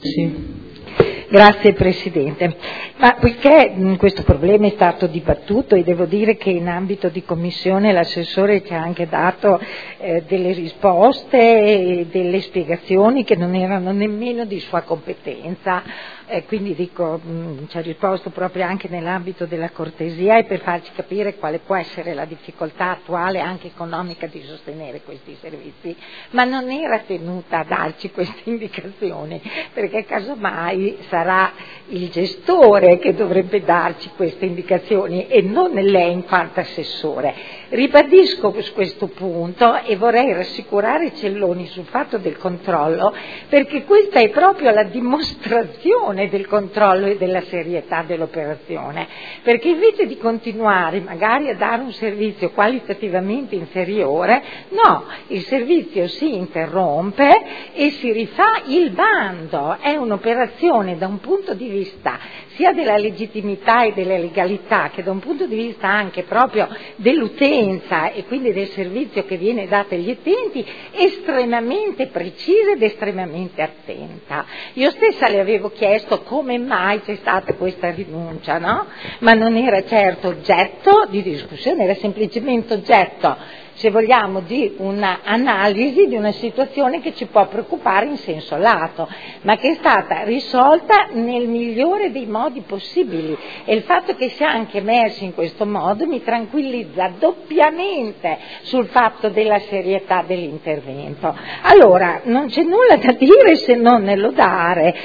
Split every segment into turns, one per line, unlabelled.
Sì.
Grazie Presidente. Ma poiché questo problema è stato dibattuto e devo dire che in ambito di commissione l'assessore ci ha anche dato delle risposte e delle spiegazioni che non erano nemmeno di sua competenza, quindi dico ci ha risposto proprio anche nell'ambito della cortesia e per farci capire quale può essere la difficoltà attuale anche economica di sostenere questi servizi, ma non era tenuta a darci queste indicazioni, perché casomai sarà il gestore che dovrebbe darci queste indicazioni e non lei in quanto assessore. Ribadisco su questo punto e vorrei rassicurare Celloni sul fatto del controllo, perché questa è proprio la dimostrazione del controllo e della serietà dell'operazione, perché invece di continuare magari a dare un servizio qualitativamente inferiore, no, il servizio si interrompe e si rifà il bando. È un'operazione da un punto di vista sia della legittimità e della legalità che da un punto di vista anche proprio dell'utenza e quindi del servizio che viene dato agli utenti estremamente precisa ed estremamente attenta. Io stessa le avevo chiesto come mai c'è stata questa rinuncia, no? Ma non era certo oggetto di discussione, era semplicemente oggetto, se vogliamo, di un'analisi di una situazione che ci può preoccupare in senso lato, ma che è stata risolta nel migliore dei modi possibili, e il fatto che sia anche emerso in questo modo mi tranquillizza doppiamente sul fatto della serietà dell'intervento. Allora, non c'è nulla da dire se non lodare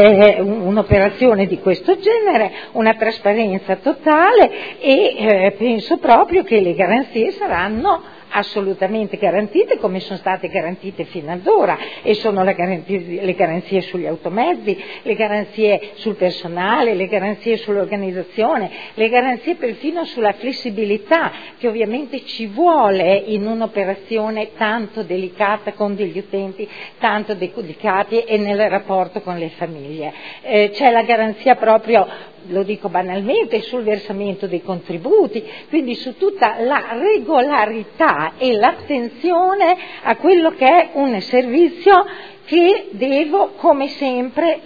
un'operazione di questo genere, una trasparenza totale e penso proprio che le garanzie saranno assolutamente garantite come sono state garantite fino ad ora, e sono le garanzie sugli automezzi, le garanzie sul personale, le garanzie sull'organizzazione, le garanzie perfino sulla flessibilità che ovviamente ci vuole in un'operazione tanto delicata con degli utenti tanto delicati e nel rapporto con le famiglie. C'è la garanzia proprio, lo dico banalmente, sul versamento dei contributi, quindi su tutta la regolarità e l'attenzione a quello che è un servizio che devo come sempre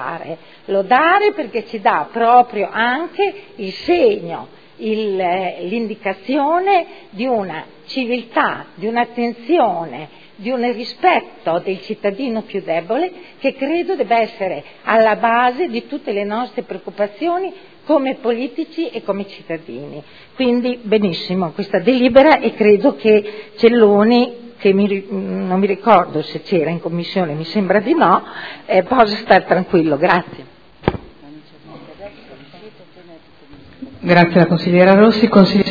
lodare perché ci dà proprio anche il segno, l'indicazione di una civiltà, di un'attenzione, di un rispetto del cittadino più debole che credo debba essere alla base di tutte le nostre preoccupazioni come politici e come cittadini. Quindi benissimo questa delibera, e credo che Celloni, che non mi ricordo se c'era in commissione, mi sembra di no, possa stare tranquillo. Grazie.
Grazie alla consigliera Rossi.